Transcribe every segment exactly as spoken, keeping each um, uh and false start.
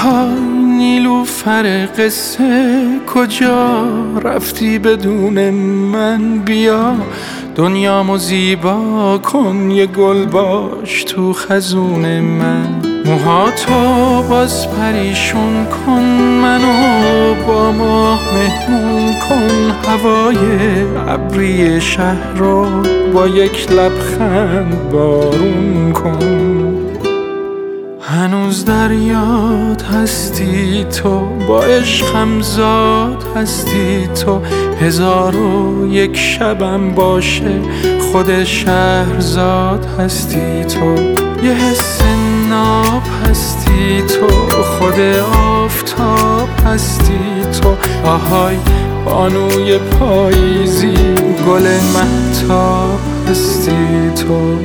های نیلوفر قصه کجا رفتی بدون من؟ بیا دنیامو زیبا کن، یه گل باش تو خزون من. موهاتو باز پریشون کن، منو با ماه مهمون کن. هوای ابری شهر رو با یک لبخند بارون کن. هنوز در یاد هستی تو، با عشقم زاد هستی تو. هزار و یک شبم باشه خود شهرزاد هستی تو. یه حس ناب هستی تو، خود آفتاب هستی تو. آهای بانوی پاییزی، گل مهتاب هستی تو.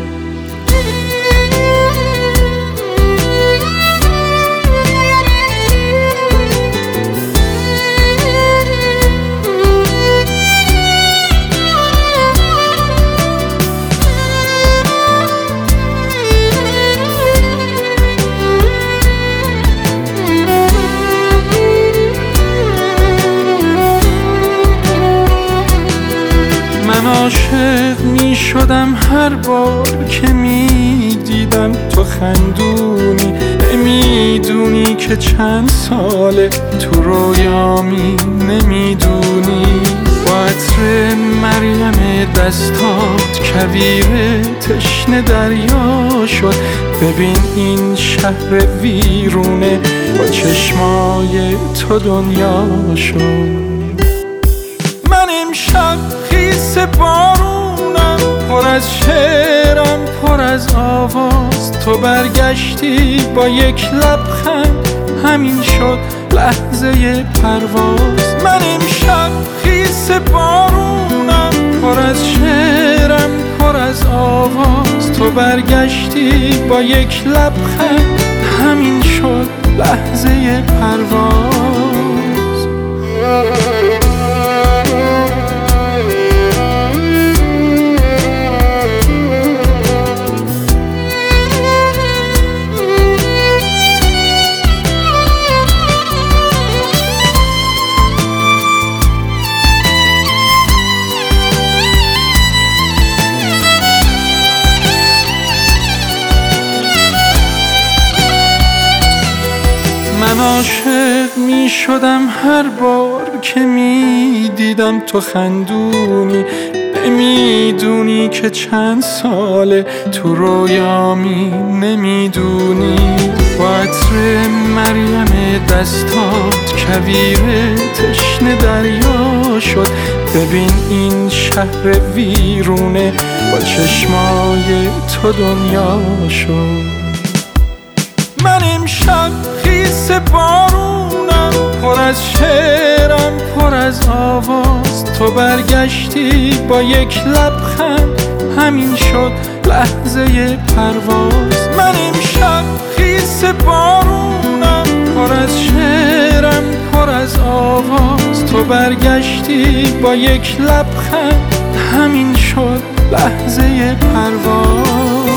من عاشق می شدم هر بار که می دیدم تو خندونی. نمیدونی که چند ساله تو رویامی، نمیدونی. با عطر مریم دستات کویر تشنه دریا شد. ببین این شهر ویرونه، با چشمای تو دنیا شد. من امشب خیس بارونم، پر از شعرم پر از آواز. تو برگشتی با یک لبخند، همین شد لحظه پرواز. من امشب خیس بارونم، پر از شعرم پر از آواز. تو برگشتی با یک لبخند، همین شد لحظه پرواز. من عاشق می شدم هر بار که می دیدم تو خندونی. نمیدونی که چند ساله تو رویامی، نمیدونی. با عطر مریم دستات کویر تشنه دریا شد. ببین این شهر ویرونه، با چشمای تو دنیا شد. من امشب خیس بارونم، پر از شعرم پر از آواز. تو برگشتی با یک لبخند، همین شد لحظه پرواز. من امشب خیس بارونم، پر از شعرم پر از آواز. تو برگشتی با یک لبخند، همین شد لحظه پرواز.